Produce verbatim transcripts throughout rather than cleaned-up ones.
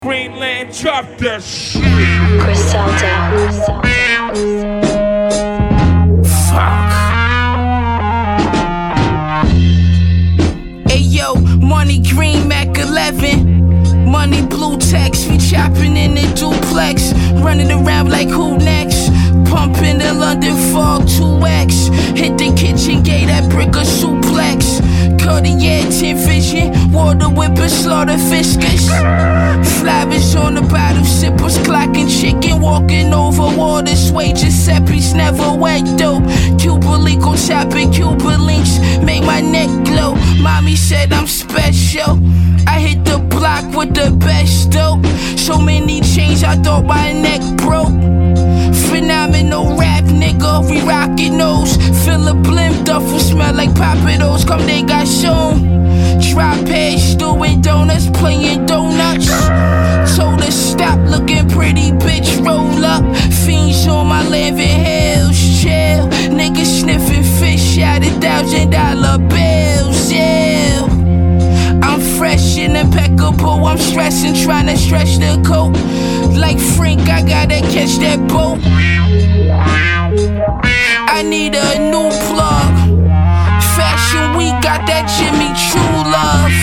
Greenland, drop that shit. Griselda. Fuck. Ayo, Money Green Mac eleven. Money blue text, we chopping in the duplex. Running around like who next? Pumping the London Fog two X. Hit the kitchen gate, that brick a suplex. Cartier tin vision, water whipper, slaughter fiscus. Flavors on the bottle, sippers clocking chicken. Walking over water, sway Giuseppe's never wet dope. Cuba Lico chopping Cuba links, make my neck glow. Mommy said I'm special. I hit the block with the best dope. So many chains, I thought my neck broke. Phenomenal rap, nigga, we rockin' those. Fill a blimp, duffel smell like Papados. Come they got shown. Drop heads, doing donuts, playing donuts. Told her stop looking pretty, bitch, roll up. Fiends on my living hills, chill. Niggas sniffing fish out of thousand dollar bills, yeah. I'm fresh and impeccable, I'm stressing, trying to stretch the coat. Like Frank, I gotta catch that boat. I need a new plug. Fashion Week got that Jimmy True Love.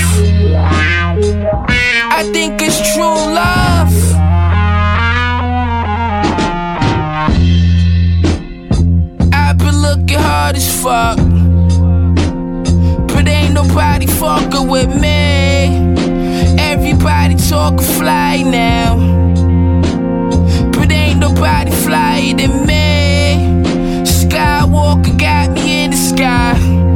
I think it's true love. I've been looking hard as fuck, but ain't nobody fucking with me. Everybody talk fly now, but ain't nobody flyer than me. Skywalker got me in the sky.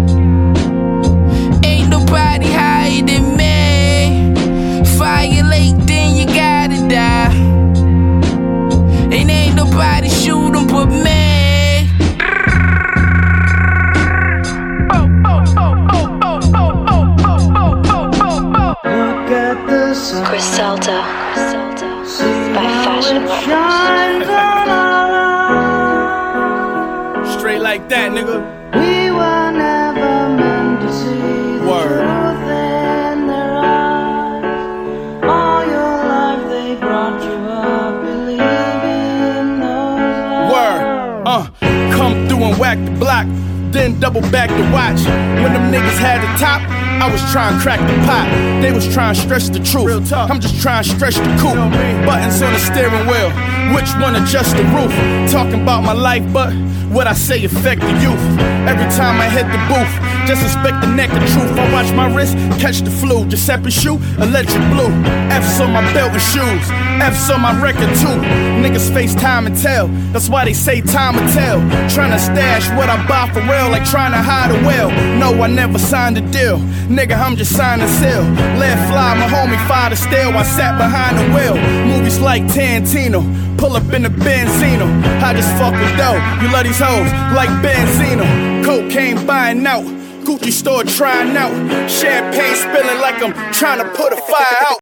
Ain't nobody higher than me. Violate, then you gotta die. And ain't nobody shooting but me. Griselda by Fashion Records. Straight like that, nigga. We were never meant to see the Word. truth in their eyes. All your life they brought you up believing those lies. Word. Uh, come through and whack the block, then double back the watch. When them niggas had the top, I was trying to crack the pot. They was trying to stretch the truth. I'm just trying to stretch the coupe. Buttons on the steering wheel, which one adjust the roof? Talking about my life, but what I say affect the youth. Every time I hit the booth, just inspect the neck of truth. I watch my wrist, catch the flu. Giuseppe shoe, electric blue. F's on my belt and shoes, F's on my record too. Niggas face time and tell, that's why they say time will tell. Trying to stash what I buy for real, like trying to hide a well. No, I never signed a deal. Nigga, I'm just signing seal. Let fly, my homie fired a still. I sat behind the wheel. Movies like Tarantino, pull up in the Benzino. I just fuck with dough. You love these hoes like Benzino. Cocaine buying out, Gucci store trying out. Champagne spilling like I'm trying to put a fire out.